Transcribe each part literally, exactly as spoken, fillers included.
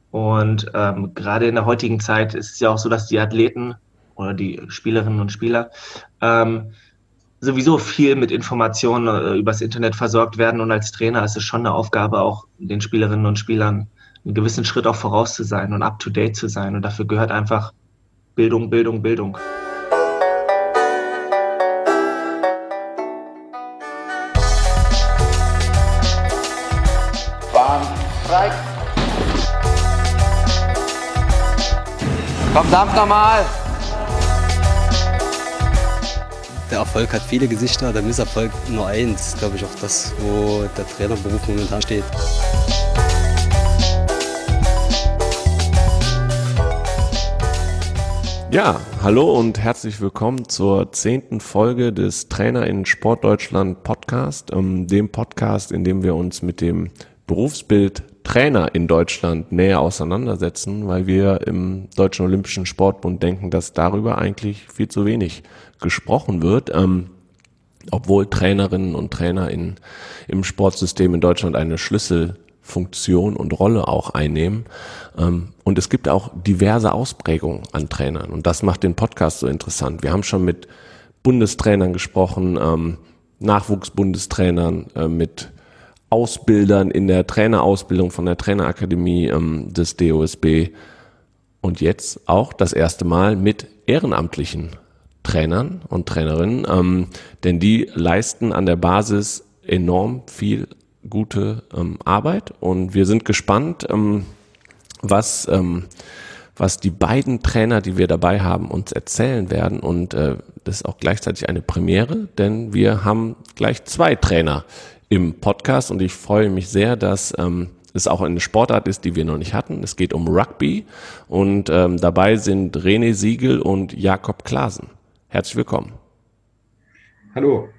Und ähm, gerade in der heutigen Zeit ist es ja auch so, dass die Athleten oder die Spielerinnen und Spieler ähm, sowieso viel mit Informationen äh, übers Internet versorgt werden. Und als Trainer ist es schon eine Aufgabe, auch den Spielerinnen und Spielern einen gewissen Schritt auch voraus zu sein und up-to-date zu sein. Und dafür gehört einfach Bildung, Bildung, Bildung. Bahn frei. Komm, dampf nochmal. Der Erfolg hat viele Gesichter, der Misserfolg nur eins. Glaube ich auch das, wo der Trainerberuf momentan steht. Ja, hallo und herzlich willkommen zur zehnten Folge des Trainer in Sportdeutschland Podcast, ähm, dem Podcast, in dem wir uns mit dem Berufsbild Trainer in Deutschland näher auseinandersetzen, weil wir im Deutschen Olympischen Sportbund denken, dass darüber eigentlich viel zu wenig gesprochen wird, ähm, obwohl Trainerinnen und Trainer in, im Sportsystem in Deutschland eine Schlüsselfunktion und Rolle auch einnehmen. Ähm, und es gibt auch diverse Ausprägungen an Trainern und das macht den Podcast so interessant. Wir haben schon mit Bundestrainern gesprochen, ähm, Nachwuchsbundestrainern, äh, mit Ausbildern in der Trainerausbildung von der Trainerakademie ähm, des D O S B und jetzt auch das erste Mal mit ehrenamtlichen Trainern und Trainerinnen, ähm, denn die leisten an der Basis enorm viel gute ähm, Arbeit und wir sind gespannt, ähm, was ähm, was die beiden Trainer, die wir dabei haben, uns erzählen werden und äh, das ist auch gleichzeitig eine Premiere, denn wir haben gleich zwei Trainer im Podcast und ich freue mich sehr, dass ähm, es auch eine Sportart ist, die wir noch nicht hatten. Es geht um Rugby und ähm, dabei sind René Siegel und Jakob Klaasen. Herzlich willkommen. Hallo.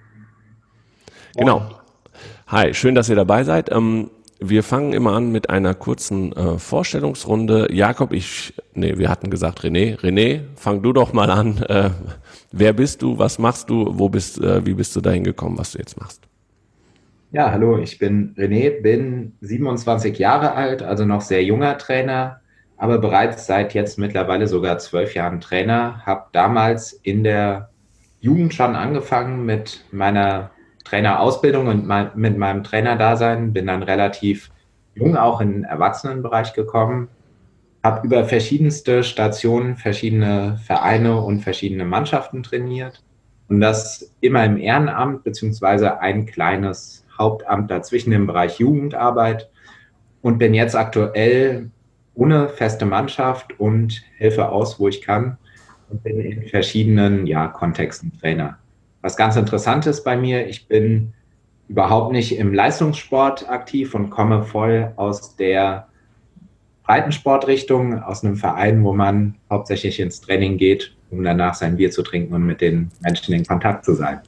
Genau. Hi, schön, dass ihr dabei seid. Ähm, wir fangen immer an mit einer kurzen äh, Vorstellungsrunde. Jakob, ich, nee, wir hatten gesagt René. René, fang du doch mal an. Äh, wer bist du? Was machst du? Wo bist? Äh, wie bist du dahin gekommen, was du jetzt machst? Ja, hallo, ich bin René, bin siebenundzwanzig Jahre alt, also noch sehr junger Trainer, aber bereits seit jetzt mittlerweile sogar zwölf Jahren Trainer. Habe damals in der Jugend schon angefangen mit meiner Trainerausbildung und mein, mit meinem Trainerdasein, bin dann relativ jung auch in den Erwachsenenbereich gekommen, habe über verschiedenste Stationen, verschiedene Vereine und verschiedene Mannschaften trainiert und das immer im Ehrenamt beziehungsweise ein kleines Hauptamt dazwischen im Bereich Jugendarbeit und bin jetzt aktuell ohne feste Mannschaft und helfe aus, wo ich kann und bin in verschiedenen ja, Kontexten Trainer. Was ganz interessant ist bei mir, ich bin überhaupt nicht im Leistungssport aktiv und komme voll aus der Breitensportrichtung, aus einem Verein, wo man hauptsächlich ins Training geht, um danach sein Bier zu trinken und mit den Menschen in Kontakt zu sein.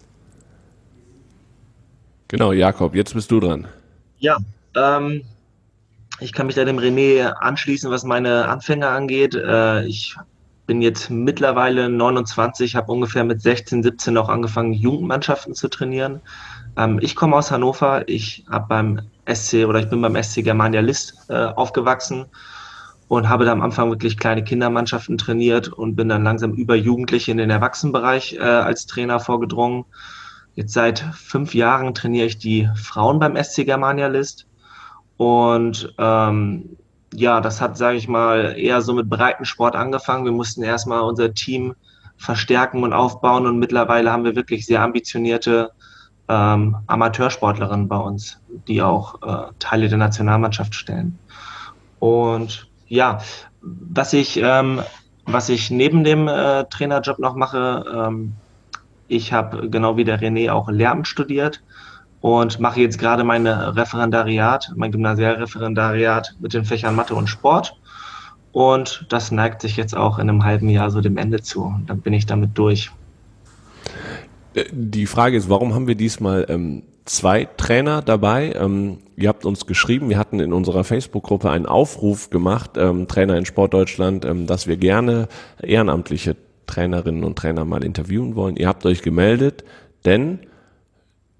Genau, Jakob, jetzt bist du dran. Ja, ähm, ich kann mich da dem René anschließen, was meine Anfänge angeht. Äh, ich bin jetzt mittlerweile neunundzwanzig, habe ungefähr mit sechzehn, siebzehn auch angefangen, Jugendmannschaften zu trainieren. Ähm, ich komme aus Hannover, ich habe beim S C oder ich bin beim S C Germania List äh, aufgewachsen und habe da am Anfang wirklich kleine Kindermannschaften trainiert und bin dann langsam über Jugendliche in den Erwachsenenbereich äh, als Trainer vorgedrungen. Jetzt seit fünf Jahren trainiere ich die Frauen beim S C Germania List und ähm, ja, das hat, sage ich mal, eher so mit Breitensport angefangen. Wir mussten erstmal unser Team verstärken und aufbauen und mittlerweile haben wir wirklich sehr ambitionierte ähm, Amateursportlerinnen bei uns, die auch äh, Teile der Nationalmannschaft stellen. Und ja, was ich, ähm, was ich neben dem äh, Trainerjob noch mache, ähm, ich habe genau wie der René auch Lehramt studiert und mache jetzt gerade mein Referendariat, mein Gymnasialreferendariat mit den Fächern Mathe und Sport. Und das neigt sich jetzt auch in einem halben Jahr so dem Ende zu. Und dann bin ich damit durch. Die Frage ist, warum haben wir diesmal ähm, zwei Trainer dabei? Ähm, ihr habt uns geschrieben, wir hatten in unserer Facebook-Gruppe einen Aufruf gemacht, ähm, Trainer in Sportdeutschland, ähm, dass wir gerne ehrenamtliche Trainerinnen und Trainer mal interviewen wollen. Ihr habt euch gemeldet, denn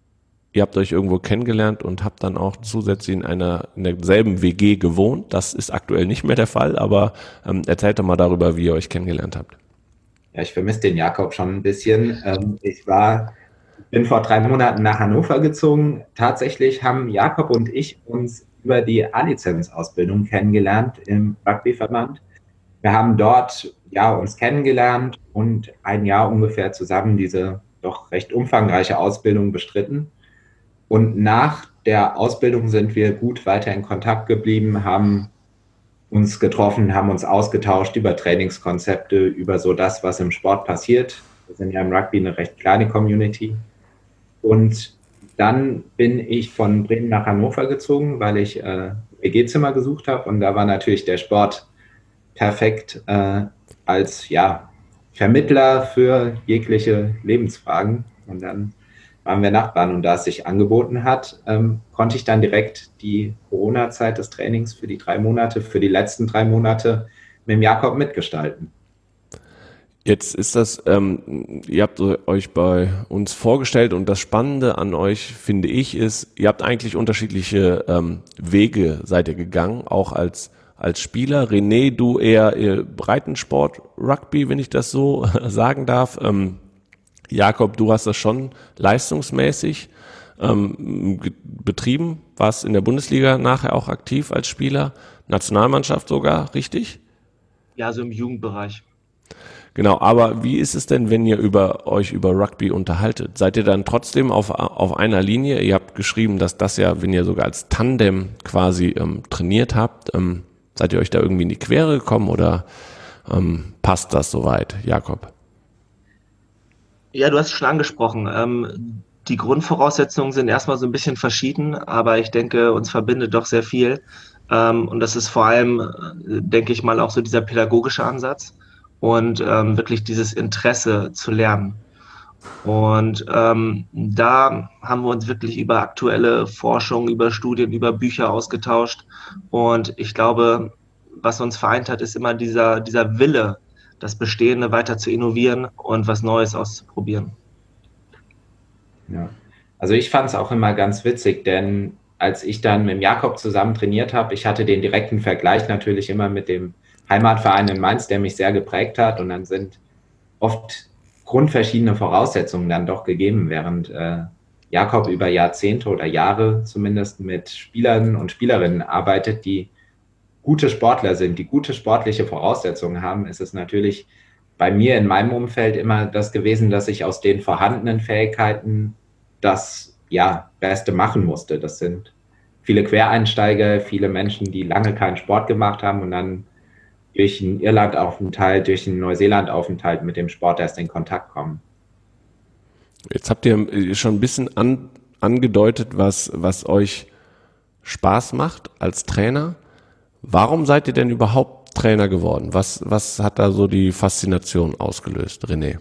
ihr habt euch irgendwo kennengelernt und habt dann auch zusätzlich in einer in derselben W G gewohnt. Das ist aktuell nicht mehr der Fall, aber ähm, erzählt doch mal darüber, wie ihr euch kennengelernt habt. Ja, ich vermisse den Jakob schon ein bisschen. Ähm, ich war, bin vor drei Monaten nach Hannover gezogen. Tatsächlich haben Jakob und ich uns über die A-Lizenz-Ausbildung kennengelernt im Rugbyverband. Wir haben dort ja uns kennengelernt und ein Jahr ungefähr zusammen diese doch recht umfangreiche Ausbildung bestritten. Und nach der Ausbildung sind wir gut weiter in Kontakt geblieben, haben uns getroffen, haben uns ausgetauscht über Trainingskonzepte, über so das, was im Sport passiert. Wir sind ja im Rugby eine recht kleine Community. Und dann bin ich von Bremen nach Hannover gezogen, weil ich äh, W G-Zimmer gesucht habe. Und da war natürlich der Sport perfekt äh, als ja, Vermittler für jegliche Lebensfragen. Und dann waren wir Nachbarn, und da es sich angeboten hat, ähm, konnte ich dann direkt die Corona-Zeit des Trainings für die drei Monate, für die letzten drei Monate mit dem Jakob mitgestalten. Jetzt ist das, ähm, ihr habt euch bei uns vorgestellt, und das Spannende an euch, finde ich, ist, ihr habt eigentlich unterschiedliche ähm, Wege seid ihr gegangen, auch als als Spieler. René, du eher, eher Breitensport, Rugby, wenn ich das so sagen darf. Ähm, Jakob, du hast das schon leistungsmäßig ähm, ge- betrieben, warst in der Bundesliga nachher auch aktiv als Spieler, Nationalmannschaft sogar, richtig? Ja, so im Jugendbereich. Genau, aber wie ist es denn, wenn ihr über euch über Rugby unterhaltet? Seid ihr dann trotzdem auf, auf einer Linie? Ihr habt geschrieben, dass das ja, wenn ihr sogar als Tandem quasi ähm, trainiert habt, ähm, seid ihr euch da irgendwie in die Quere gekommen, oder ähm, passt das soweit, Jakob? Ja, du hast es schon angesprochen. Ähm, die Grundvoraussetzungen sind erstmal so ein bisschen verschieden, aber ich denke, uns verbindet doch sehr viel. Ähm, und das ist vor allem, äh, denke ich mal, auch so dieser pädagogische Ansatz und ähm, wirklich dieses Interesse zu lernen. Und ähm, da haben wir uns wirklich über aktuelle Forschung, über Studien, über Bücher ausgetauscht. Und ich glaube, was uns vereint hat, ist immer dieser, dieser Wille, das Bestehende weiter zu innovieren und was Neues auszuprobieren. Ja. Also ich fand es auch immer ganz witzig, denn als ich dann mit dem Jakob zusammen trainiert habe, ich hatte den direkten Vergleich natürlich immer mit dem Heimatverein in Mainz, der mich sehr geprägt hat, und dann sind oft grundverschiedene Voraussetzungen dann doch gegeben, während äh, Jakob über Jahrzehnte oder Jahre zumindest mit Spielern und Spielerinnen arbeitet, die gute Sportler sind, die gute sportliche Voraussetzungen haben, ist es natürlich bei mir in meinem Umfeld immer das gewesen, dass ich aus den vorhandenen Fähigkeiten das ja, Beste machen musste. Das sind viele Quereinsteiger, viele Menschen, die lange keinen Sport gemacht haben und dann durch einen Irlandaufenthalt, durch einen Neuseelandaufenthalt mit dem Sport erst in Kontakt kommen. Jetzt habt ihr schon ein bisschen an, angedeutet, was, was euch Spaß macht als Trainer. Warum seid ihr denn überhaupt Trainer geworden? Was, was hat da so die Faszination ausgelöst, René?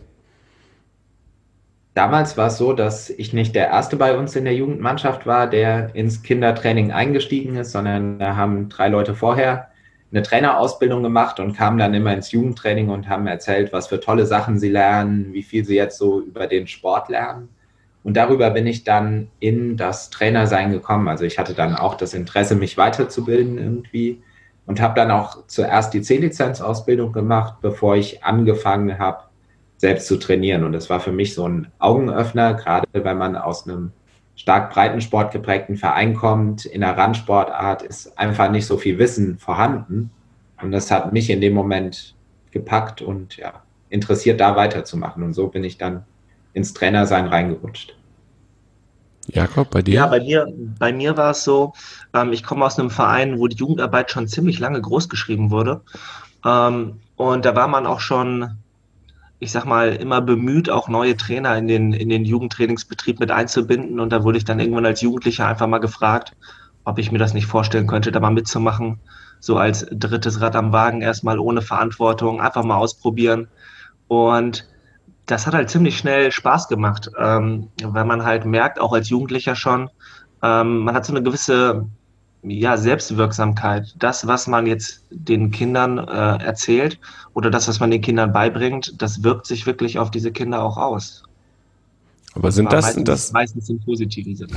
Damals war es so, dass ich nicht der Erste bei uns in der Jugendmannschaft war, der ins Kindertraining eingestiegen ist, sondern da haben drei Leute vorher eine Trainerausbildung gemacht und kamen dann immer ins Jugendtraining und haben erzählt, was für tolle Sachen sie lernen, wie viel sie jetzt so über den Sport lernen. Und darüber bin ich dann in das Trainersein gekommen. Also ich hatte dann auch das Interesse, mich weiterzubilden irgendwie, und habe dann auch zuerst die C-Lizenz-Ausbildung gemacht, bevor ich angefangen habe, selbst zu trainieren. Und das war für mich so ein Augenöffner, gerade wenn man aus einem stark Breitensport geprägten Verein kommt. In der Randsportart ist einfach nicht so viel Wissen vorhanden. Und das hat mich in dem Moment gepackt und ja, interessiert, da weiterzumachen. Und so bin ich dann ins Trainersein reingerutscht. Jakob, bei dir? Ja, bei mir, bei mir war es so, ähm, ich komme aus einem Verein, wo die Jugendarbeit schon ziemlich lange groß geschrieben wurde. Ähm, und da war man auch schon, ich sag mal, immer bemüht, auch neue Trainer in den, in den Jugendtrainingsbetrieb mit einzubinden. Und da wurde ich dann irgendwann als Jugendlicher einfach mal gefragt, ob ich mir das nicht vorstellen könnte, da mal mitzumachen. So als drittes Rad am Wagen, erstmal ohne Verantwortung, einfach mal ausprobieren. Und das hat halt ziemlich schnell Spaß gemacht, ähm, weil man halt merkt, auch als Jugendlicher schon, ähm, man hat so eine gewisse ja, Selbstwirksamkeit. Das, was man jetzt den Kindern äh, erzählt oder das, was man den Kindern beibringt, das wirkt sich wirklich auf diese Kinder auch aus. Aber sind War das, meistens, das, meistens im positiven Sinne.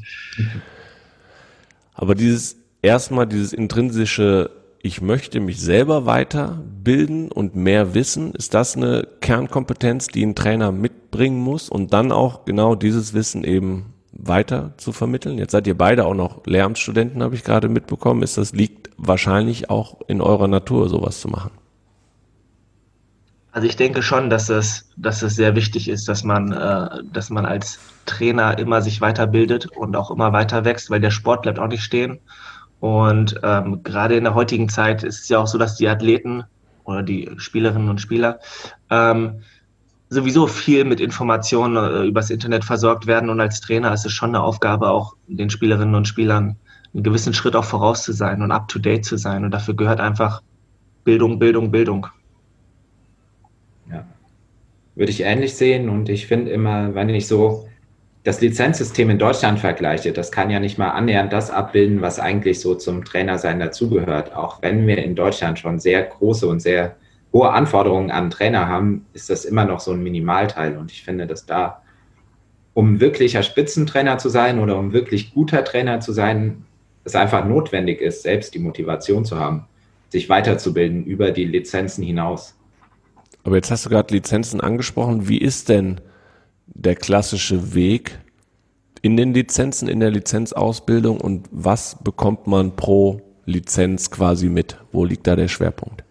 aber dieses, erstmal dieses intrinsische, ich möchte mich selber weiterbilden und mehr wissen, ist das eine Kernkompetenz, die ein Trainer mitbringen muss und dann auch genau dieses Wissen eben weiter zu vermitteln? Jetzt seid ihr beide auch noch Lehramtsstudenten, habe ich gerade mitbekommen. Ist das, liegt wahrscheinlich auch in eurer Natur, sowas zu machen? Also ich denke schon, dass es, dass es sehr wichtig ist, dass man, äh, dass man als Trainer immer sich weiterbildet und auch immer weiter wächst, weil der Sport bleibt auch nicht stehen. Und ähm, gerade in der heutigen Zeit ist es ja auch so, dass die Athleten oder die Spielerinnen und Spieler ähm, sowieso viel mit Informationen äh, übers Internet versorgt werden. Und als Trainer ist es schon eine Aufgabe, auch den Spielerinnen und Spielern einen gewissen Schritt auch voraus zu sein und up-to-date zu sein. Und dafür gehört einfach Bildung, Bildung, Bildung. Ja, würde ich ähnlich sehen und ich finde immer, wenn ich so das Lizenzsystem in Deutschland vergleiche, das kann ja nicht mal annähernd das abbilden, was eigentlich so zum Trainersein dazugehört. Auch wenn wir in Deutschland schon sehr große und sehr hohe Anforderungen an Trainer haben, ist das immer noch so ein Minimalteil und ich finde, dass da, um wirklicher Spitzentrainer zu sein oder um wirklich guter Trainer zu sein, es einfach notwendig ist, selbst die Motivation zu haben, sich weiterzubilden über die Lizenzen hinaus. Aber jetzt hast du gerade Lizenzen angesprochen. Wie ist denn der klassische Weg in den Lizenzen, in der Lizenzausbildung und was bekommt man pro Lizenz quasi mit? Wo liegt da der Schwerpunkt?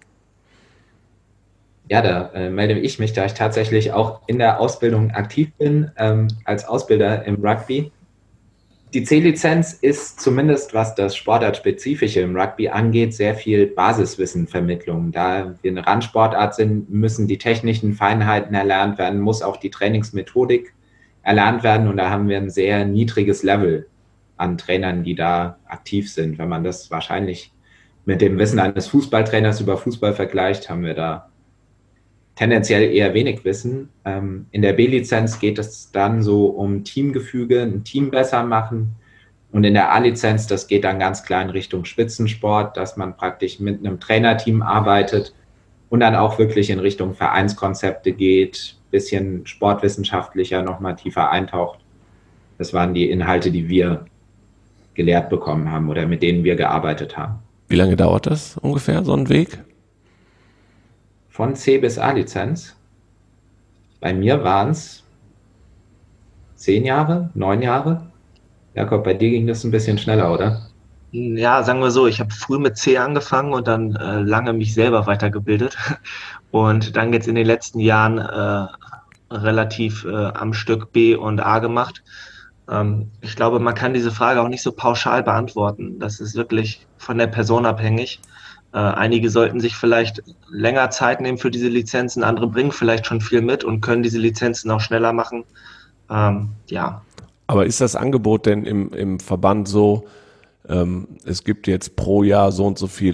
Ja, da äh, melde ich mich, da ich tatsächlich auch in der Ausbildung aktiv bin, ähm, als Ausbilder im Rugby. Die C-Lizenz ist zumindest, was das Sportartspezifische im Rugby angeht, sehr viel Basiswissenvermittlung. Da wir eine Randsportart sind, müssen die technischen Feinheiten erlernt werden, muss auch die Trainingsmethodik erlernt werden. Und da haben wir ein sehr niedriges Level an Trainern, die da aktiv sind. Wenn man das wahrscheinlich mit dem Wissen eines Fußballtrainers über Fußball vergleicht, haben wir da tendenziell eher wenig Wissen. Ähm, in der B-Lizenz geht es dann so um Teamgefüge, ein Team besser machen. Und in der A-Lizenz, das geht dann ganz klar in Richtung Spitzensport, dass man praktisch mit einem Trainerteam arbeitet und dann auch wirklich in Richtung Vereinskonzepte geht, bisschen sportwissenschaftlicher nochmal tiefer eintaucht. Das waren die Inhalte, die wir gelehrt bekommen haben oder mit denen wir gearbeitet haben. Wie lange dauert das ungefähr, so ein Weg? Von C bis A-Lizenz. Bei mir waren es zehn Jahre, neun Jahre. Jakob, bei dir ging das ein bisschen schneller, oder? Ja, sagen wir so, ich habe früh mit C angefangen und dann äh, lange mich selber weitergebildet und dann jetzt in den letzten Jahren äh, relativ äh, am Stück B und A gemacht. Ähm, ich glaube, man kann diese Frage auch nicht so pauschal beantworten. Das ist wirklich von der Person abhängig. Äh, einige sollten sich vielleicht länger Zeit nehmen für diese Lizenzen, andere bringen vielleicht schon viel mit und können diese Lizenzen auch schneller machen. Ähm, ja. Aber ist das Angebot denn im, im Verband so, ähm, es gibt jetzt pro Jahr so und so viel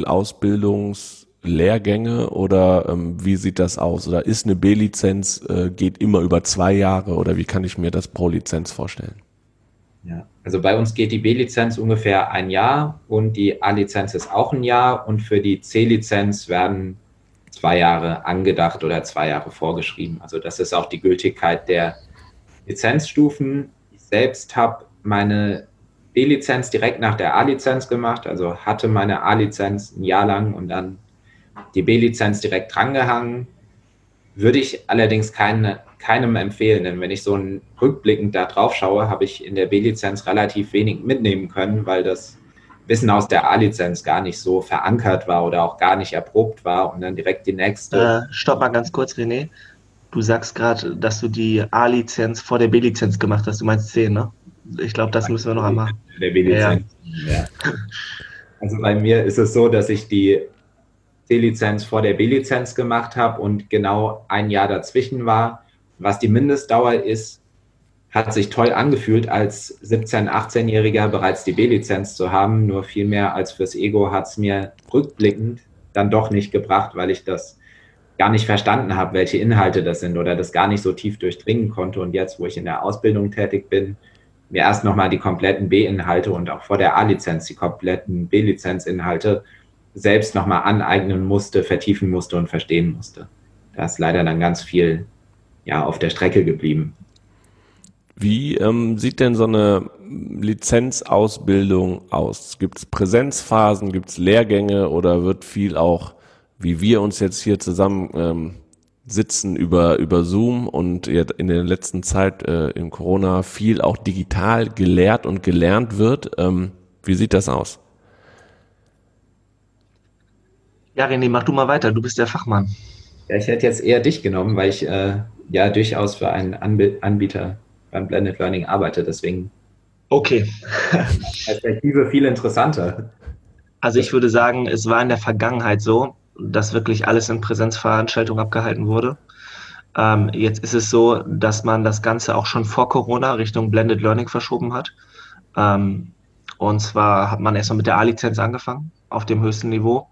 Ausbildungslehrgänge oder ähm, wie sieht das aus? Oder ist eine B-Lizenz, äh, geht immer über zwei Jahre oder wie kann ich mir das pro Lizenz vorstellen? Ja, also bei uns geht die B-Lizenz ungefähr ein Jahr und die A-Lizenz ist auch ein Jahr und für die C-Lizenz werden zwei Jahre angedacht oder zwei Jahre vorgeschrieben. Also das ist auch die Gültigkeit der Lizenzstufen. Ich selbst habe meine B-Lizenz direkt nach der A-Lizenz gemacht, also hatte meine A-Lizenz ein Jahr lang und dann die B-Lizenz direkt drangehangen. Würde ich allerdings keine, keinem empfehlen, denn wenn ich so ein rückblickend da drauf schaue, habe ich in der B-Lizenz relativ wenig mitnehmen können, weil das Wissen aus der A-Lizenz gar nicht so verankert war oder auch gar nicht erprobt war und dann direkt die nächste. Äh, stopp mal ganz kurz, René. Du sagst gerade, dass du die A-Lizenz vor der B-Lizenz gemacht hast. Du meinst zehn, ne? Ich glaube, das müssen wir noch einmal. Der B-Lizenz. Ja. Ja. Also bei mir ist es so, dass ich die C-Lizenz vor der B-Lizenz gemacht habe und genau ein Jahr dazwischen war. Was die Mindestdauer ist, hat sich toll angefühlt, als siebzehn-, achtzehnjähriger bereits die B-Lizenz zu haben. Nur viel mehr als fürs Ego hat es mir rückblickend dann doch nicht gebracht, weil ich das gar nicht verstanden habe, welche Inhalte das sind oder das gar nicht so tief durchdringen konnte. Und jetzt, wo ich in der Ausbildung tätig bin, mir erst nochmal die kompletten B-Inhalte und auch vor der A-Lizenz die kompletten B-Lizenz-Inhalte selbst nochmal aneignen musste, vertiefen musste und verstehen musste. Da ist leider dann ganz viel ja, auf der Strecke geblieben. Wie ähm, sieht denn so eine Lizenzausbildung aus? Gibt es Präsenzphasen, gibt es Lehrgänge oder wird viel auch, wie wir uns jetzt hier zusammen ähm, sitzen über über Zoom und in der letzten Zeit äh, in Corona viel auch digital gelehrt und gelernt wird? Ähm, wie sieht das aus? Ja, René, mach du mal weiter. Du bist der Fachmann. Ja, ich hätte jetzt eher dich genommen, weil ich äh, ja durchaus für einen Anb- Anbieter beim Blended Learning arbeite. Deswegen Okay. Perspektive viel interessanter. Also ich würde sagen, es war in der Vergangenheit so, dass wirklich alles in Präsenzveranstaltungen abgehalten wurde. Ähm, jetzt ist es so, dass man das Ganze auch schon vor Corona Richtung Blended Learning verschoben hat. Ähm, und zwar hat man erstmal mit der A-Lizenz angefangen, auf dem höchsten Niveau.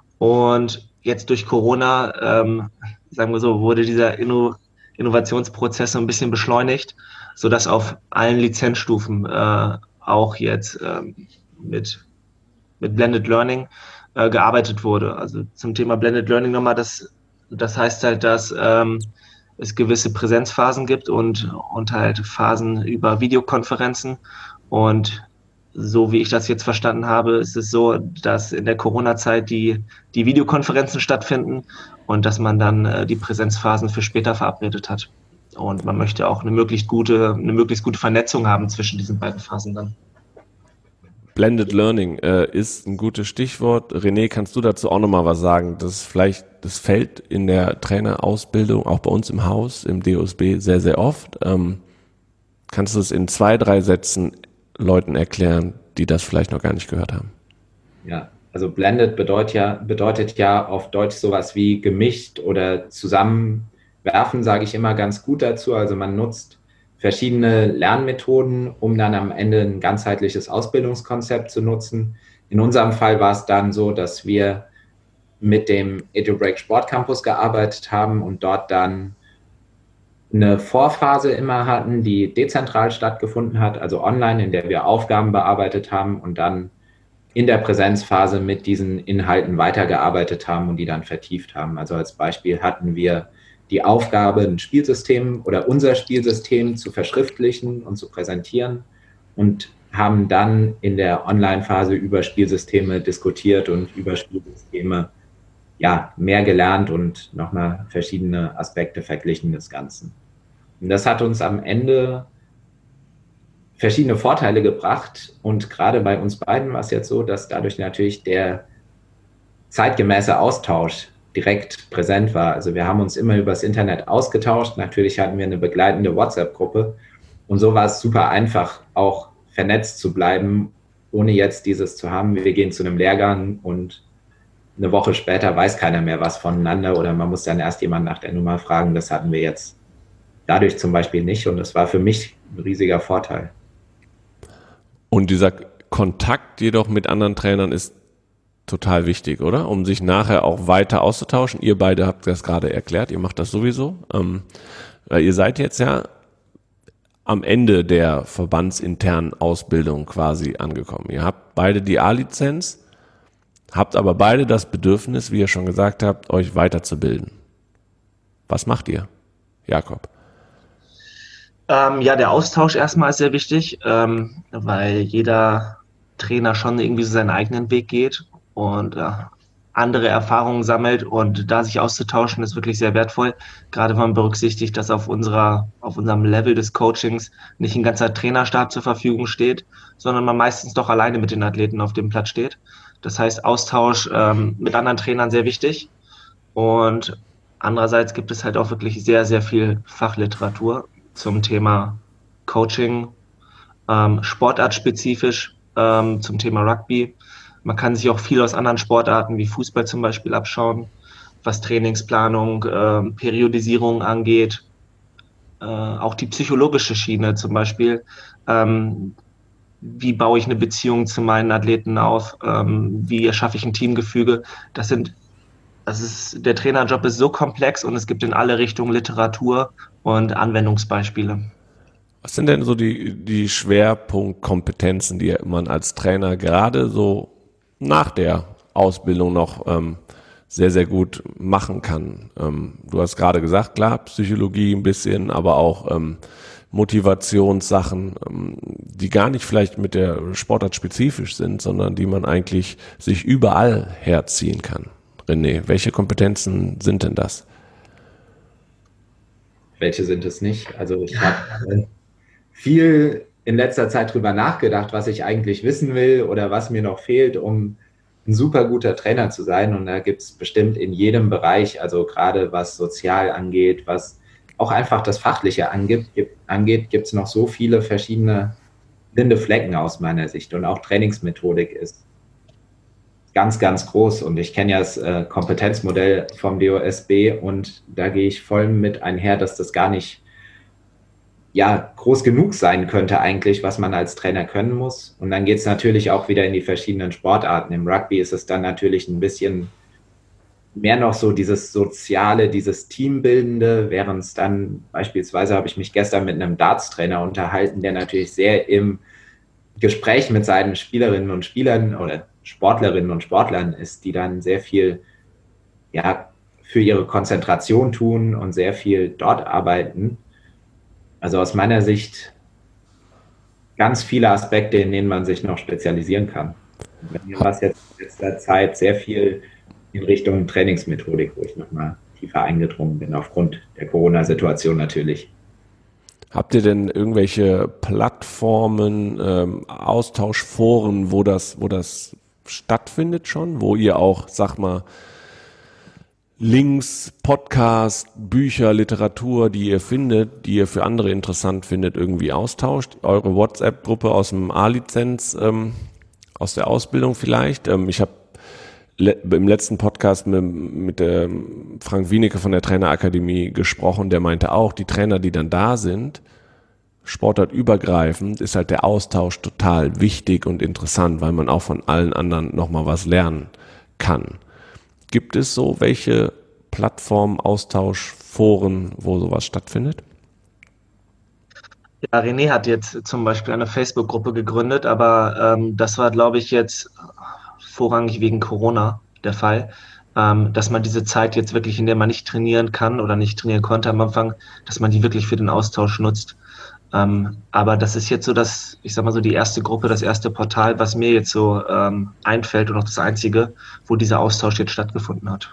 Und jetzt durch Corona, ähm, sagen wir so, wurde dieser Inno- Innovationsprozess so ein bisschen beschleunigt, sodass auf allen Lizenzstufen äh, auch jetzt ähm, mit, mit Blended Learning äh, gearbeitet wurde. Also zum Thema Blended Learning nochmal, das, das heißt halt, dass ähm, es gewisse Präsenzphasen gibt und, und halt Phasen über Videokonferenzen. Und so wie ich das jetzt verstanden habe, ist es so, dass in der Corona-Zeit die, die Videokonferenzen stattfinden und dass man dann äh, die Präsenzphasen für später verabredet hat. Und man möchte auch eine möglichst gute, eine möglichst gute Vernetzung haben zwischen diesen beiden Phasen dann. Blended Learning äh, ist ein gutes Stichwort. René, kannst du dazu auch nochmal was sagen? Das ist vielleicht, das fällt in der Trainerausbildung, auch bei uns im Haus, im D O S B, sehr, sehr oft. Ähm, kannst du es in zwei, drei Sätzen Leuten erklären, die das vielleicht noch gar nicht gehört haben? Ja, also Blended bedeutet ja, bedeutet ja auf Deutsch sowas wie gemischt oder zusammenwerfen, sage ich immer ganz gut dazu. Also man nutzt verschiedene Lernmethoden, um dann am Ende ein ganzheitliches Ausbildungskonzept zu nutzen. In unserem Fall war es dann so, dass wir mit dem EduBreak Sportcampus gearbeitet haben und dort dann eine Vorphase immer hatten, die dezentral stattgefunden hat, also online, in der wir Aufgaben bearbeitet haben und dann in der Präsenzphase mit diesen Inhalten weitergearbeitet haben und die dann vertieft haben. Also als Beispiel hatten wir die Aufgabe, ein Spielsystem oder unser Spielsystem zu verschriftlichen und zu präsentieren und haben dann in der Online-Phase über Spielsysteme diskutiert und über Spielsysteme ja, mehr gelernt und nochmal verschiedene Aspekte verglichen des Ganzen. Und das hat uns am Ende verschiedene Vorteile gebracht und gerade bei uns beiden war es jetzt so, dass dadurch natürlich der zeitgemäße Austausch direkt präsent war. Also wir haben uns immer übers Internet ausgetauscht, natürlich hatten wir eine begleitende WhatsApp-Gruppe und so war es super einfach, auch vernetzt zu bleiben, ohne jetzt dieses zu haben, wir gehen zu einem Lehrgang und eine Woche später weiß keiner mehr was voneinander oder man muss dann erst jemanden nach der Nummer fragen. Das hatten wir jetzt dadurch zum Beispiel nicht und das war für mich ein riesiger Vorteil. Und dieser Kontakt jedoch mit anderen Trainern ist total wichtig, oder? Um sich nachher auch weiter auszutauschen. Ihr beide habt das gerade erklärt, ihr macht das sowieso. Ähm, weil ihr seid jetzt ja am Ende der verbandsinternen Ausbildung quasi angekommen. Ihr habt beide die A-Lizenz, habt aber beide das Bedürfnis, wie ihr schon gesagt habt, euch weiterzubilden. Was macht ihr, Jakob? Ähm, ja, der Austausch erstmal ist sehr wichtig, ähm, weil jeder Trainer schon irgendwie so seinen eigenen Weg geht und äh, andere Erfahrungen sammelt und da sich auszutauschen ist wirklich sehr wertvoll, gerade wenn man berücksichtigt, dass auf unserer, auf unserem Level des Coachings nicht ein ganzer Trainerstab zur Verfügung steht, sondern man meistens doch alleine mit den Athleten auf dem Platz steht. Das heißt, Austausch ähm, mit anderen Trainern sehr wichtig und andererseits gibt es halt auch wirklich sehr, sehr viel Fachliteratur zum Thema Coaching, ähm, sportartspezifisch ähm, zum Thema Rugby. Man kann sich auch viel aus anderen Sportarten wie Fußball zum Beispiel abschauen, was Trainingsplanung, ähm, Periodisierung angeht, äh, auch die psychologische Schiene zum Beispiel. Ähm, wie baue ich eine Beziehung zu meinen Athleten auf? Ähm, wie erschaffe ich ein Teamgefüge? Das sind Das ist, der Trainerjob ist so komplex und es gibt in alle Richtungen Literatur und Anwendungsbeispiele. Was sind denn so die, die Schwerpunktkompetenzen, die man als Trainer gerade so nach der Ausbildung noch ähm, sehr, sehr gut machen kann? Ähm, du hast gerade gesagt, klar, Psychologie ein bisschen, aber auch ähm, Motivationssachen, ähm, die gar nicht vielleicht mit der Sportart spezifisch sind, sondern die man eigentlich sich überall herziehen kann. René, welche Kompetenzen sind denn das? Welche sind es nicht? Also ich habe viel in letzter Zeit drüber nachgedacht, was ich eigentlich wissen will oder was mir noch fehlt, um ein super guter Trainer zu sein. Und da gibt es bestimmt in jedem Bereich, also gerade was sozial angeht, was auch einfach das Fachliche angeht, angeht gibt es noch so viele verschiedene blinde Flecken aus meiner Sicht. Und auch Trainingsmethodik ist ganz, ganz groß. Und ich kenne ja das äh, Kompetenzmodell vom D O S B und da gehe ich voll mit einher, dass das gar nicht ja, groß genug sein könnte eigentlich, was man als Trainer können muss. Und dann geht es natürlich auch wieder in die verschiedenen Sportarten. Im Rugby ist es dann natürlich ein bisschen mehr noch so dieses Soziale, dieses Teambildende, während es dann beispielsweise habe ich mich gestern mit einem Darts-Trainer unterhalten, der natürlich sehr im Gespräch mit seinen Spielerinnen und Spielern oder Sportlerinnen und Sportlern ist, die dann sehr viel ja, für ihre Konzentration tun und sehr viel dort arbeiten. Also aus meiner Sicht ganz viele Aspekte, in denen man sich noch spezialisieren kann. Und bei mir war es jetzt in letzter Zeit sehr viel in Richtung Trainingsmethodik, wo ich nochmal tiefer eingedrungen bin, aufgrund der Corona-Situation natürlich. Habt ihr denn irgendwelche Plattformen, ähm, Austauschforen, wo das, wo das stattfindet schon, wo ihr auch, sag mal, Links, Podcast, Bücher, Literatur, die ihr findet, die ihr für andere interessant findet, irgendwie austauscht? Eure WhatsApp-Gruppe aus dem A-Lizenz, ähm, aus der Ausbildung vielleicht? Ähm, ich habe le- im letzten Podcast mit, mit der Frank Wienecke von der Trainerakademie gesprochen, der meinte auch, die Trainer, die dann da sind, sportartübergreifend, ist halt der Austausch total wichtig und interessant, weil man auch von allen anderen nochmal was lernen kann. Gibt es so welche Plattformen, Austausch, Foren, wo sowas stattfindet? Ja, René hat jetzt zum Beispiel eine Facebook-Gruppe gegründet, aber ähm, das war, glaube ich, jetzt vorrangig wegen Corona der Fall, ähm, dass man diese Zeit jetzt wirklich, in der man nicht trainieren kann oder nicht trainieren konnte am Anfang, dass man die wirklich für den Austausch nutzt. Ähm, aber das ist jetzt so das, ich sag mal so, die erste Gruppe, das erste Portal, was mir jetzt so ähm, einfällt und auch das einzige, wo dieser Austausch jetzt stattgefunden hat.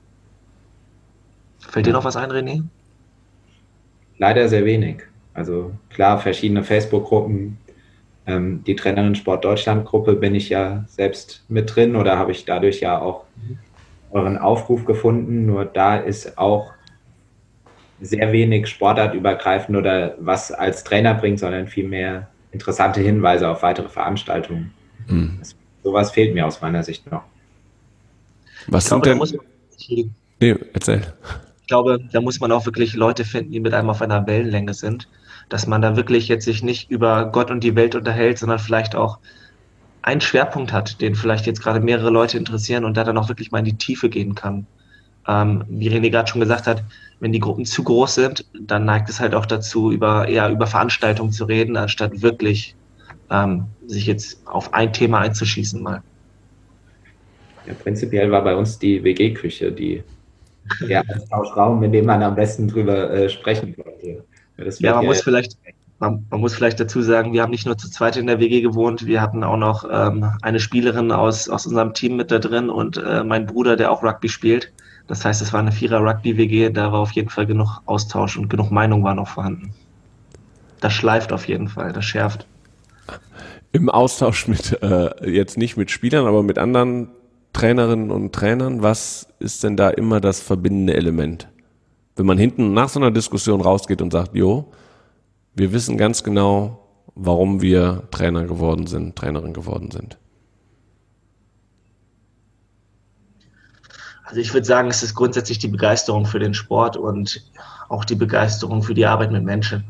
Fällt dir noch was ein, René? Leider sehr wenig. Also klar, verschiedene Facebook-Gruppen. Ähm, die Trainerin Sport Deutschland-Gruppe bin ich ja selbst mit drin oder habe ich dadurch ja auch euren Aufruf gefunden. Nur da ist auch sehr wenig sportartübergreifend oder was als Trainer bringt, sondern vielmehr interessante Hinweise auf weitere Veranstaltungen. Mhm. Das, sowas fehlt mir aus meiner Sicht noch. Was ich sind glaube, denn... da muss man, nee, erzähl. Ich glaube, da muss man auch wirklich Leute finden, die mit einem auf einer Wellenlänge sind, dass man da wirklich jetzt sich nicht über Gott und die Welt unterhält, sondern vielleicht auch einen Schwerpunkt hat, den vielleicht jetzt gerade mehrere Leute interessieren und da dann auch wirklich mal in die Tiefe gehen kann. Ähm, wie René gerade schon gesagt hat, wenn die Gruppen zu groß sind, dann neigt es halt auch dazu, über eher über Veranstaltungen zu reden, anstatt wirklich ähm, sich jetzt auf ein Thema einzuschießen mal. Ja, prinzipiell war bei uns die W G-Küche die der Austauschraum, in dem man am besten drüber äh, sprechen konnte. Ja, das ja, man ja muss vielleicht man, man muss vielleicht dazu sagen, wir haben nicht nur zu zweit in der W G gewohnt, wir hatten auch noch ähm, eine Spielerin aus, aus unserem Team mit da drin und äh, mein Bruder, der auch Rugby spielt. Das heißt, es war eine Vierer-Rugby-W G, da war auf jeden Fall genug Austausch und genug Meinung war noch vorhanden. Das schleift auf jeden Fall, das schärft. Im Austausch mit, äh, jetzt nicht mit Spielern, aber mit anderen Trainerinnen und Trainern, was ist denn da immer das verbindende Element? Wenn man hinten nach so einer Diskussion rausgeht und sagt, jo, wir wissen ganz genau, warum wir Trainer geworden sind, Trainerin geworden sind. Also ich würde sagen, es ist grundsätzlich die Begeisterung für den Sport und auch die Begeisterung für die Arbeit mit Menschen.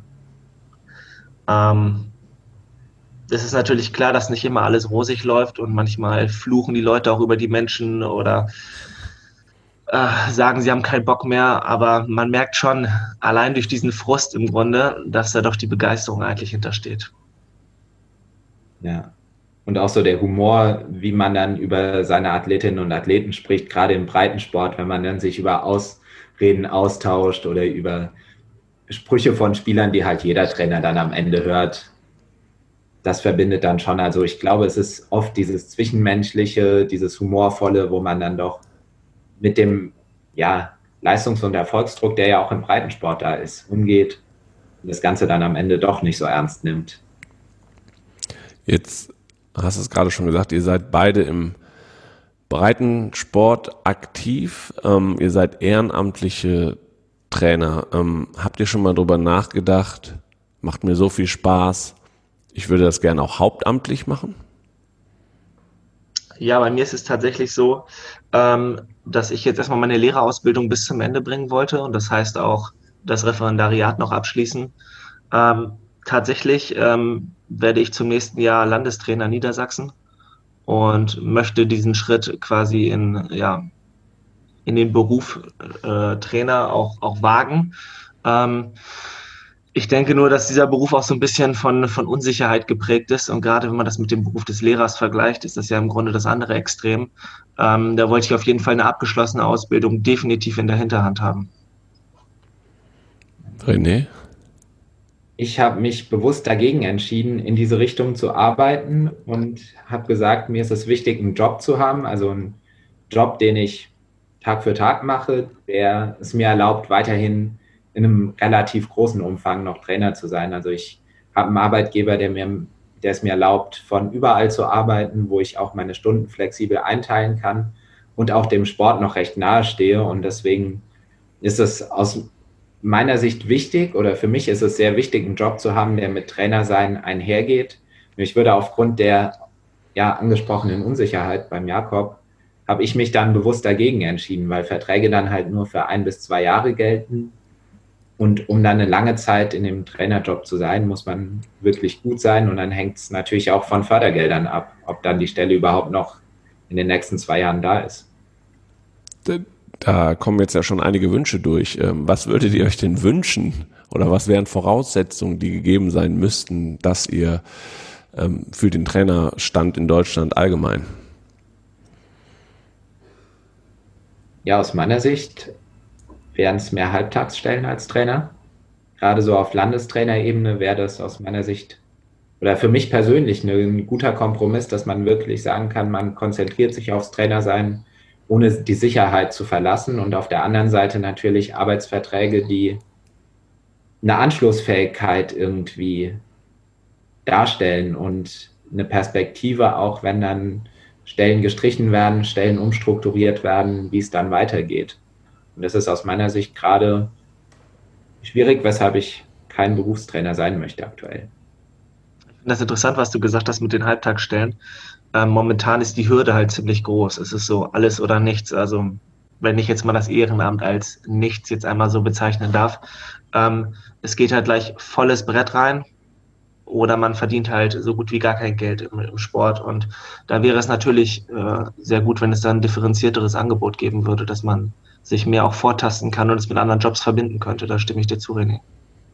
Ähm, es ist natürlich klar, dass nicht immer alles rosig läuft und manchmal fluchen die Leute auch über die Menschen oder äh, sagen, sie haben keinen Bock mehr, aber man merkt schon allein durch diesen Frust im Grunde, dass da doch die Begeisterung eigentlich hintersteht. Ja. Und auch so der Humor, wie man dann über seine Athletinnen und Athleten spricht, gerade im Breitensport, wenn man dann sich über Ausreden austauscht oder über Sprüche von Spielern, die halt jeder Trainer dann am Ende hört. Das verbindet dann schon. Also ich glaube, es ist oft dieses Zwischenmenschliche, dieses Humorvolle, wo man dann doch mit dem ja, Leistungs- und Erfolgsdruck, der ja auch im Breitensport da ist, umgeht und das Ganze dann am Ende doch nicht so ernst nimmt. Jetzt hast du es gerade schon gesagt, ihr seid beide im Breitensport aktiv, ähm, ihr seid ehrenamtliche Trainer. Ähm, habt ihr schon mal drüber nachgedacht, macht mir so viel Spaß, ich würde das gerne auch hauptamtlich machen? Ja, bei mir ist es tatsächlich so, ähm, dass ich jetzt erstmal meine Lehrerausbildung bis zum Ende bringen wollte und das heißt auch das Referendariat noch abschließen. Ähm, tatsächlich ähm, werde ich zum nächsten Jahr Landestrainer Niedersachsen und möchte diesen Schritt quasi in, ja, in den Beruf äh, Trainer auch, auch wagen. Ähm, ich denke nur, dass dieser Beruf auch so ein bisschen von, von Unsicherheit geprägt ist und gerade wenn man das mit dem Beruf des Lehrers vergleicht, ist das ja im Grunde das andere Extrem. Ähm, da wollte ich auf jeden Fall eine abgeschlossene Ausbildung definitiv in der Hinterhand haben. René? Ich habe mich bewusst dagegen entschieden, in diese Richtung zu arbeiten und habe gesagt, mir ist es wichtig, einen Job zu haben, also einen Job, den ich Tag für Tag mache, der es mir erlaubt, weiterhin in einem relativ großen Umfang noch Trainer zu sein. Also ich habe einen Arbeitgeber, der mir, der es mir erlaubt, von überall zu arbeiten, wo ich auch meine Stunden flexibel einteilen kann und auch dem Sport noch recht nahe stehe. Und deswegen ist es aus meiner Sicht wichtig oder für mich ist es sehr wichtig, einen Job zu haben, der mit Trainersein einhergeht. Ich würde aufgrund der ja, angesprochenen Unsicherheit beim Jakob, habe ich mich dann bewusst dagegen entschieden, weil Verträge dann halt nur für ein bis zwei Jahre gelten. Und um dann eine lange Zeit in dem Trainerjob zu sein, muss man wirklich gut sein. Und dann hängt es natürlich auch von Fördergeldern ab, ob dann die Stelle überhaupt noch in den nächsten zwei Jahren da ist. Da kommen jetzt ja schon einige Wünsche durch. Was würdet ihr euch denn wünschen oder was wären Voraussetzungen, die gegeben sein müssten, dass ihr für den Trainerstand in Deutschland allgemein? Ja, aus meiner Sicht wären es mehr Halbtagsstellen als Trainer. Gerade so auf Landestrainerebene wäre das aus meiner Sicht oder für mich persönlich ein guter Kompromiss, dass man wirklich sagen kann, man konzentriert sich aufs Trainersein, ohne die Sicherheit zu verlassen und auf der anderen Seite natürlich Arbeitsverträge, die eine Anschlussfähigkeit irgendwie darstellen und eine Perspektive, auch wenn dann Stellen gestrichen werden, Stellen umstrukturiert werden, wie es dann weitergeht. Und das ist aus meiner Sicht gerade schwierig, weshalb ich kein Berufstrainer sein möchte aktuell. Ich finde das interessant, was du gesagt hast mit den Halbtagsstellen. Ähm, momentan ist die Hürde halt ziemlich groß. Es ist so alles oder nichts. Also wenn ich jetzt mal das Ehrenamt als nichts jetzt einmal so bezeichnen darf, ähm, es geht halt gleich volles Brett rein oder man verdient halt so gut wie gar kein Geld im, im Sport. Und da wäre es natürlich äh, sehr gut, wenn es dann ein differenzierteres Angebot geben würde, dass man sich mehr auch vortasten kann und es mit anderen Jobs verbinden könnte. Da stimme ich dir zu, René.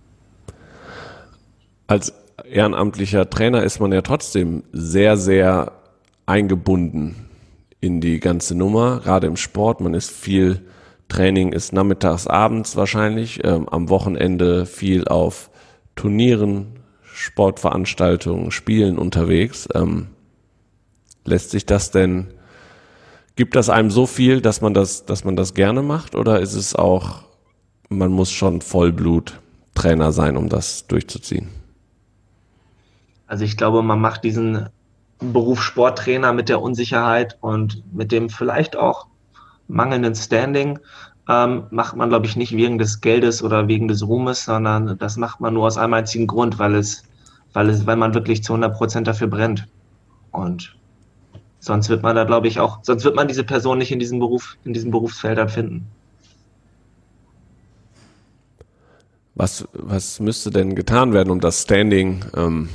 Als ehrenamtlicher Trainer ist man ja trotzdem sehr, sehr eingebunden in die ganze Nummer, gerade im Sport. Man ist viel, Training ist nachmittags, abends wahrscheinlich, ähm, am Wochenende viel auf Turnieren, Sportveranstaltungen, Spielen unterwegs. Ähm, lässt sich das denn, gibt das einem so viel, dass man das, dass man das gerne macht oder ist es auch, man muss schon Vollblut-Trainer sein, um das durchzuziehen? Also ich glaube, man macht diesen Beruf Sporttrainer mit der Unsicherheit und mit dem vielleicht auch mangelnden Standing ähm, macht man, glaube ich, nicht wegen des Geldes oder wegen des Ruhmes, sondern das macht man nur aus einem einzigen Grund, weil es, weil es, weil man wirklich zu hundert Prozent dafür brennt. Und sonst wird man da, glaube ich, auch, sonst wird man diese Person nicht in diesem Beruf, in diesen Berufsfeldern finden. Was, was müsste denn getan werden, um das Standing ähm,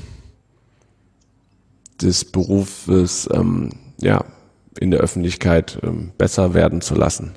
des Berufes ähm, ja, in der Öffentlichkeit ähm, besser werden zu lassen?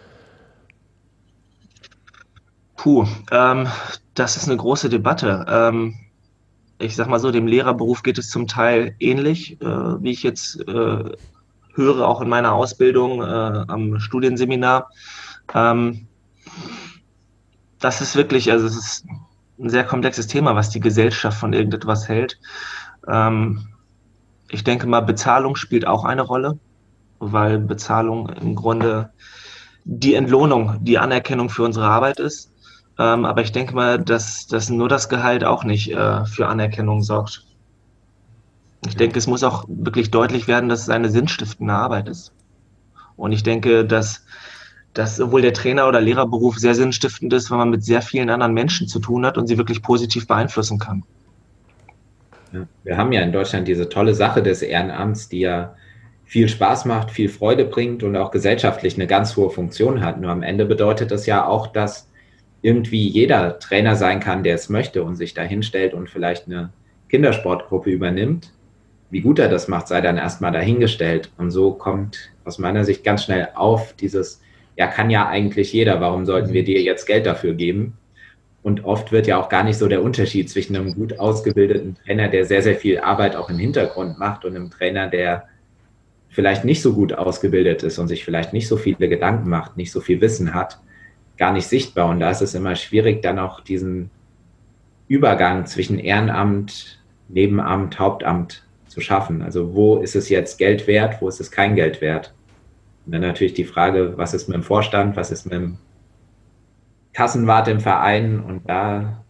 Puh, ähm, das ist eine große Debatte. Ähm, ich sag mal so, dem Lehrerberuf geht es zum Teil ähnlich, äh, wie ich jetzt äh, höre, auch in meiner Ausbildung äh, am Studienseminar. Ähm, das ist wirklich, also es ist ein sehr komplexes Thema, was die Gesellschaft von irgendetwas hält. Ähm, ich denke mal, Bezahlung spielt auch eine Rolle, weil Bezahlung im Grunde die Entlohnung, die Anerkennung für unsere Arbeit ist. Ähm, aber ich denke mal, dass, dass nur das Gehalt auch nicht äh, für Anerkennung sorgt. Ich denke, es muss auch wirklich deutlich werden, dass es eine sinnstiftende Arbeit ist. Und ich denke, dass, dass sowohl der Trainer- oder Lehrerberuf sehr sinnstiftend ist, weil man mit sehr vielen anderen Menschen zu tun hat und sie wirklich positiv beeinflussen kann. Ja, wir haben ja in Deutschland diese tolle Sache des Ehrenamts, die ja viel Spaß macht, viel Freude bringt und auch gesellschaftlich eine ganz hohe Funktion hat. Nur am Ende bedeutet das ja auch, dass irgendwie jeder Trainer sein kann, der es möchte und sich da hinstellt und vielleicht eine Kindersportgruppe übernimmt. Wie gut er das macht, sei dann erstmal dahingestellt. Und so kommt aus meiner Sicht ganz schnell auf dieses, ja, kann ja eigentlich jeder, warum sollten wir dir jetzt Geld dafür geben? Und oft wird ja auch gar nicht so der Unterschied zwischen einem gut ausgebildeten Trainer, der sehr, sehr viel Arbeit auch im Hintergrund macht, und einem Trainer, der vielleicht nicht so gut ausgebildet ist und sich vielleicht nicht so viele Gedanken macht, nicht so viel Wissen hat, gar nicht sichtbar. Und da ist es immer schwierig, dann auch diesen Übergang zwischen Ehrenamt, Nebenamt, Hauptamt zu schaffen. Also wo ist es jetzt Geld wert, wo ist es kein Geld wert? Und dann natürlich die Frage, was ist mit dem Vorstand, was ist mit dem Kassenwart im Verein? Und da,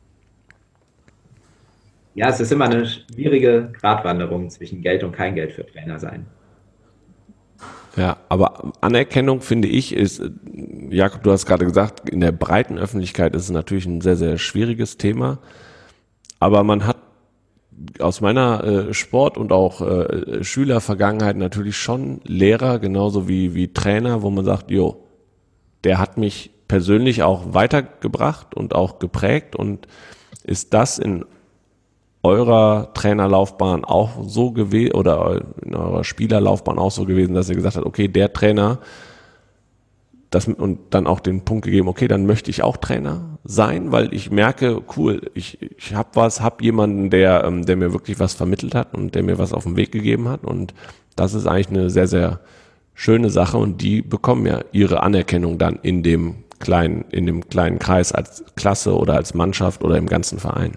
ja, es ist immer eine schwierige Gratwanderung zwischen Geld und kein Geld für Trainer sein. Ja, aber Anerkennung, finde ich, ist, Jakob, du hast gerade gesagt, in der breiten Öffentlichkeit ist es natürlich ein sehr, sehr schwieriges Thema. Aber man hat aus meiner äh, Sport- und auch äh, Schülervergangenheit natürlich schon Lehrer, genauso wie, wie Trainer, wo man sagt, jo, der hat mich persönlich auch weitergebracht und auch geprägt. Und ist das in eurer Trainerlaufbahn auch so gewesen oder in eurer Spielerlaufbahn auch so gewesen, dass ihr gesagt habt, okay, der Trainer, das, und dann auch den Punkt gegeben, okay, dann möchte ich auch Trainer sein, weil ich merke, cool, ich, ich habe was, habe jemanden, der, der mir wirklich was vermittelt hat und der mir was auf den Weg gegeben hat, und das ist eigentlich eine sehr, sehr schöne Sache, und die bekommen ja ihre Anerkennung dann in dem kleinen, in dem kleinen Kreis als Klasse oder als Mannschaft oder im ganzen Verein.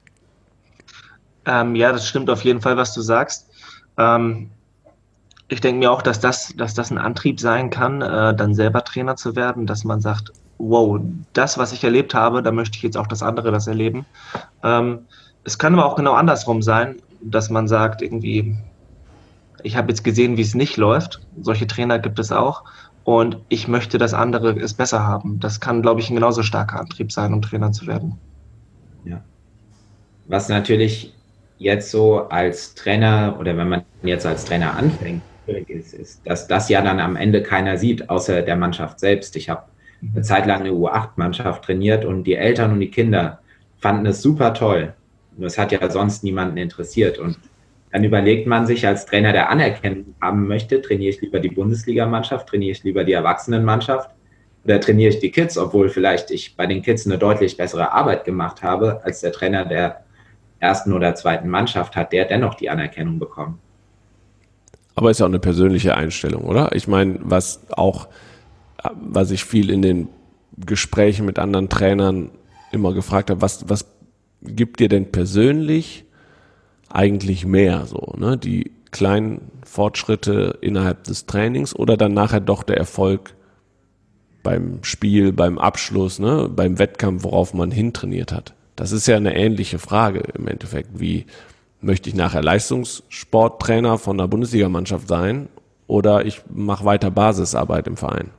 Ähm, ja, das stimmt auf jeden Fall, was du sagst. Ähm, ich denke mir auch, dass das, dass das ein Antrieb sein kann, äh, dann selber Trainer zu werden, dass man sagt, wow, das, was ich erlebt habe, da möchte ich jetzt auch, dass andere das erleben. Ähm, es kann aber auch genau andersrum sein, dass man sagt, irgendwie, ich habe jetzt gesehen, wie es nicht läuft. Solche Trainer gibt es auch. Und ich möchte, dass andere es besser haben. Das kann, glaube ich, ein genauso starker Antrieb sein, um Trainer zu werden. Ja. Was natürlich jetzt so als Trainer, oder wenn man jetzt als Trainer anfängt, ist, ist, dass das ja dann am Ende keiner sieht, außer der Mannschaft selbst. Ich habe eine Zeit lang eine U acht Mannschaft trainiert und die Eltern und die Kinder fanden es super toll. Nur es hat ja sonst niemanden interessiert. Und dann überlegt man sich als Trainer, der Anerkennung haben möchte, trainiere ich lieber die Bundesligamannschaft, trainiere ich lieber die Erwachsenenmannschaft oder trainiere ich die Kids, obwohl vielleicht ich bei den Kids eine deutlich bessere Arbeit gemacht habe als der Trainer der ersten oder zweiten Mannschaft, hat der dennoch die Anerkennung bekommen. Aber ist ja auch eine persönliche Einstellung, oder? Ich meine, was auch, was ich viel in den Gesprächen mit anderen Trainern immer gefragt habe, was, was gibt dir denn persönlich eigentlich mehr so, ne? Die kleinen Fortschritte innerhalb des Trainings oder dann nachher doch der Erfolg beim Spiel, beim Abschluss, ne? Beim Wettkampf, worauf man hintrainiert hat? Das ist ja eine ähnliche Frage im Endeffekt, wie möchte ich nachher Leistungssporttrainer von einer Bundesligamannschaft sein oder ich mache weiter Basisarbeit im Verein?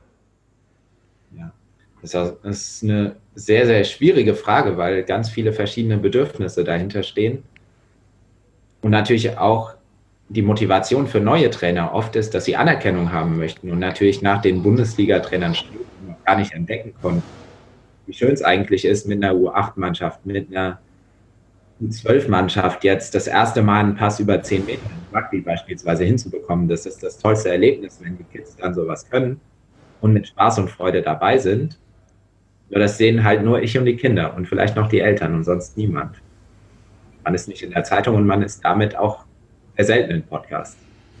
Ja, das ist eine sehr, sehr schwierige Frage, weil ganz viele verschiedene Bedürfnisse dahinter stehen. Und natürlich auch die Motivation für neue Trainer oft ist, dass sie Anerkennung haben möchten und natürlich nach den Bundesliga-Trainern gar nicht entdecken konnten, wie schön es eigentlich ist, mit einer U acht Mannschaft, mit einer U zwölf Mannschaft jetzt das erste Mal einen Pass über zehn Meter im Rugby beispielsweise hinzubekommen. Das ist das tollste Erlebnis, wenn die Kids dann sowas können und mit Spaß und Freude dabei sind. Nur das sehen halt nur ich und die Kinder und vielleicht noch die Eltern und sonst niemand. Man ist nicht in der Zeitung und man ist damit auch sehr selten im Podcast.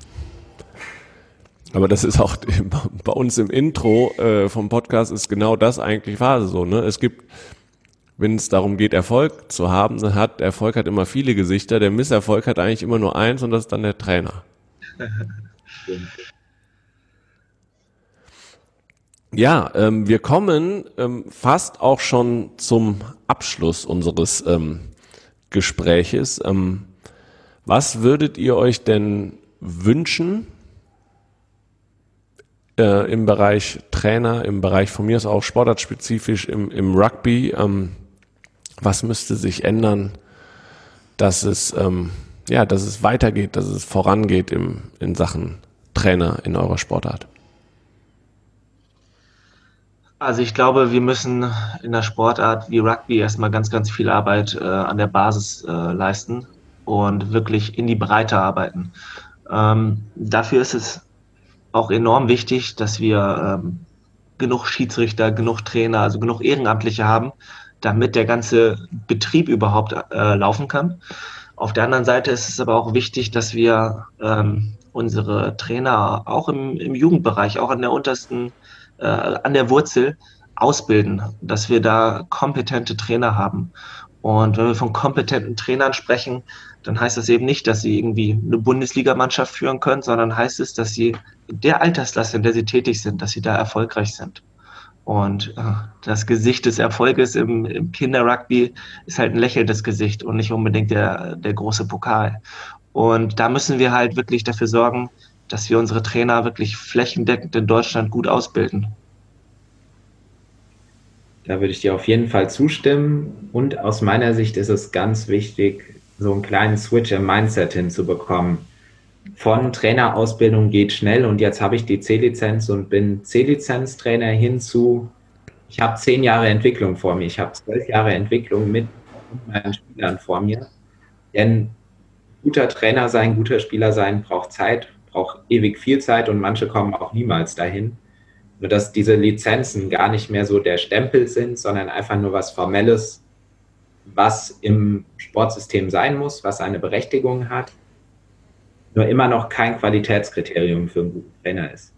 Aber das ist auch bei uns im Intro äh, vom Podcast ist genau das eigentlich Phase so, ne? Es gibt wenn es darum geht, Erfolg zu haben, dann hat Erfolg hat immer viele Gesichter, der Misserfolg hat eigentlich immer nur eins und das ist dann der Trainer. Ja, ähm, wir kommen ähm, fast auch schon zum Abschluss unseres ähm, Gespräches. Ähm, was würdet ihr euch denn wünschen äh, im Bereich Trainer, im Bereich von mir ist auch sportartspezifisch im, im Rugby? Ähm, was müsste sich ändern, dass es ähm, ja, dass es weitergeht, dass es vorangeht im, in Sachen Trainer in eurer Sportart? Also ich glaube, wir müssen in der Sportart wie Rugby erstmal ganz, ganz viel Arbeit äh, an der Basis äh, leisten und wirklich in die Breite arbeiten. Ähm, dafür ist es auch enorm wichtig, dass wir ähm, genug Schiedsrichter, genug Trainer, also genug Ehrenamtliche haben, damit der ganze Betrieb überhaupt äh, laufen kann. Auf der anderen Seite ist es aber auch wichtig, dass wir ähm, unsere Trainer auch im, im Jugendbereich, auch an der untersten äh, an der Wurzel ausbilden, dass wir da kompetente Trainer haben. Und wenn wir von kompetenten Trainern sprechen, dann heißt das eben nicht, dass sie irgendwie eine Bundesligamannschaft führen können, sondern heißt es, dass sie in der Altersklasse, in der sie tätig sind, dass sie da erfolgreich sind. Und äh, das Gesicht des Erfolges im, im Kinderrugby ist halt ein lächelndes Gesicht und nicht unbedingt der, der große Pokal. Und da müssen wir halt wirklich dafür sorgen, dass wir unsere Trainer wirklich flächendeckend in Deutschland gut ausbilden. Da würde ich dir auf jeden Fall zustimmen. Und aus meiner Sicht ist es ganz wichtig, so einen kleinen Switch im Mindset hinzubekommen. Von Trainerausbildung geht schnell und jetzt habe ich die C-Lizenz und bin C-Lizenz-Trainer hinzu. Ich habe zehn Jahre Entwicklung vor mir. Ich habe zwölf Jahre Entwicklung mit meinen Spielern vor mir. Denn guter Trainer sein, guter Spieler sein braucht Zeit, braucht ewig viel Zeit und manche kommen auch niemals dahin. Nur dass diese Lizenzen gar nicht mehr so der Stempel sind, sondern einfach nur was Formelles, was im Sportsystem sein muss, was eine Berechtigung hat, nur immer noch kein Qualitätskriterium für einen guten Trainer ist.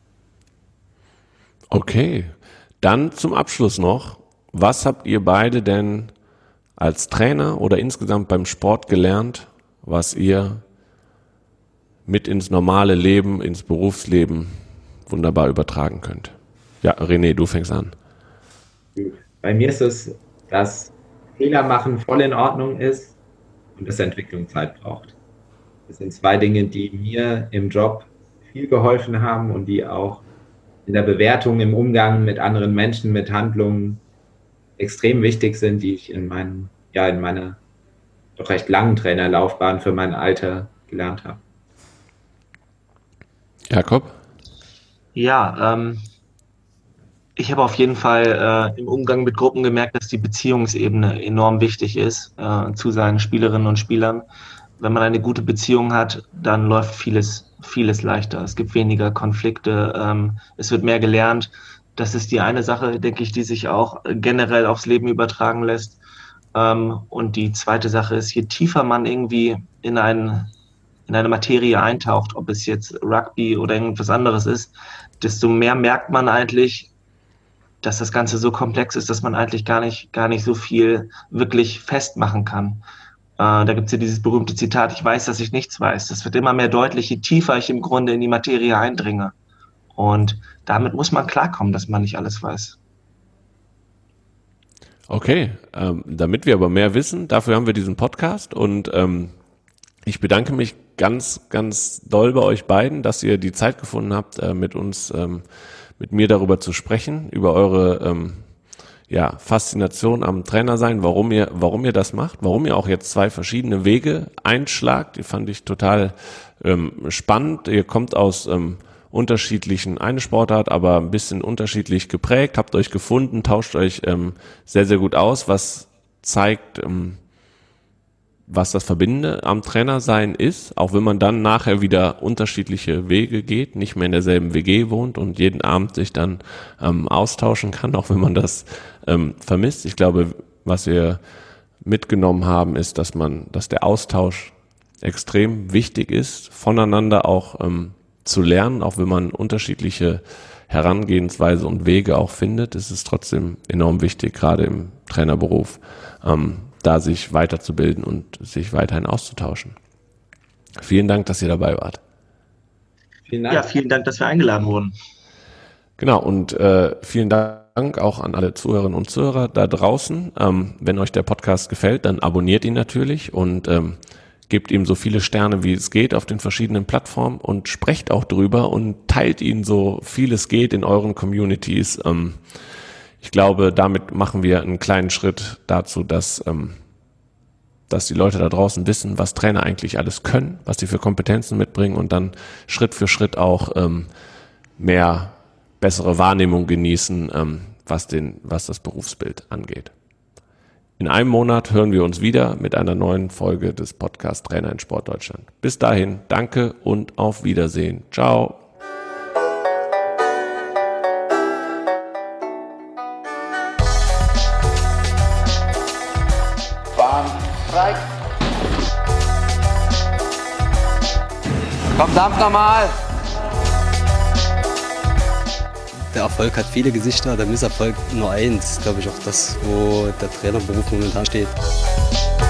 Okay, dann zum Abschluss noch, was habt ihr beide denn als Trainer oder insgesamt beim Sport gelernt, was ihr mit ins normale Leben, ins Berufsleben wunderbar übertragen könnt? Ja, René, du fängst an. Bei mir ist es, dass Fehler machen voll in Ordnung ist und es Entwicklungszeit braucht. Das sind zwei Dinge, die mir im Job viel geholfen haben und die auch in der Bewertung, im Umgang mit anderen Menschen, mit Handlungen extrem wichtig sind, die ich in, meinen, ja, in meiner doch recht langen Trainerlaufbahn für mein Alter gelernt habe. Jakob? Ja, ähm, ich habe auf jeden Fall äh, im Umgang mit Gruppen gemerkt, dass die Beziehungsebene enorm wichtig ist äh, zu seinen Spielerinnen und Spielern. Wenn man eine gute Beziehung hat, dann läuft vieles, vieles leichter. Es gibt weniger Konflikte, ähm, es wird mehr gelernt. Das ist die eine Sache, denke ich, die sich auch generell aufs Leben übertragen lässt. Ähm, und die zweite Sache ist, je tiefer man irgendwie in, ein, in eine Materie eintaucht, ob es jetzt Rugby oder irgendwas anderes ist, desto mehr merkt man eigentlich, dass das Ganze so komplex ist, dass man eigentlich gar nicht, gar nicht so viel wirklich festmachen kann. Äh, da gibt es ja dieses berühmte Zitat, ich weiß, dass ich nichts weiß. Das wird immer mehr deutlich, je tiefer ich im Grunde in die Materie eindringe. Und damit muss man klarkommen, dass man nicht alles weiß. Okay, ähm, damit wir aber mehr wissen, dafür haben wir diesen Podcast und ähm, ich bedanke mich ganz, ganz doll bei euch beiden, dass ihr die Zeit gefunden habt, äh, mit uns, ähm, mit mir darüber zu sprechen, über eure ähm, ja, Faszination am Trainer sein, warum ihr, warum ihr das macht, warum ihr auch jetzt zwei verschiedene Wege einschlagt. Die fand ich total ähm, spannend. Ihr kommt aus ähm, unterschiedlichen, eine Sportart, aber ein bisschen unterschiedlich geprägt, habt euch gefunden, tauscht euch ähm, sehr, sehr gut aus, was zeigt, ähm, was das Verbindende am Trainersein ist, auch wenn man dann nachher wieder unterschiedliche Wege geht, nicht mehr in derselben W G wohnt und jeden Abend sich dann ähm, austauschen kann, auch wenn man das ähm, vermisst. Ich glaube, was wir mitgenommen haben, ist, dass man, dass der Austausch extrem wichtig ist, voneinander auch ähm, zu lernen, auch wenn man unterschiedliche Herangehensweise und Wege auch findet, ist es trotzdem enorm wichtig, gerade im Trainerberuf, ähm, da sich weiterzubilden und sich weiterhin auszutauschen. Vielen Dank, dass ihr dabei wart. Vielen Dank. Ja, vielen Dank, dass wir eingeladen wurden. Genau, und äh, vielen Dank auch an alle Zuhörerinnen und Zuhörer da draußen. Ähm, wenn euch der Podcast gefällt, dann abonniert ihn natürlich und ähm, gebt ihm so viele Sterne, wie es geht auf den verschiedenen Plattformen und sprecht auch drüber und teilt ihn so viel es geht in euren Communities. Ähm, ich glaube, damit machen wir einen kleinen Schritt dazu, dass, ähm, dass die Leute da draußen wissen, was Trainer eigentlich alles können, was sie für Kompetenzen mitbringen und dann Schritt für Schritt auch ähm, mehr bessere Wahrnehmung genießen, ähm, was, den, was das Berufsbild angeht. In einem Monat hören wir uns wieder mit einer neuen Folge des Podcasts Trainer in Sportdeutschland. Bis dahin, danke und auf Wiedersehen. Ciao. Bahnstreik. Komm, dampf nochmal. Der Erfolg hat viele Gesichter, der Misserfolg nur eins. Glaube ich auch das, wo der Trainerberuf momentan steht.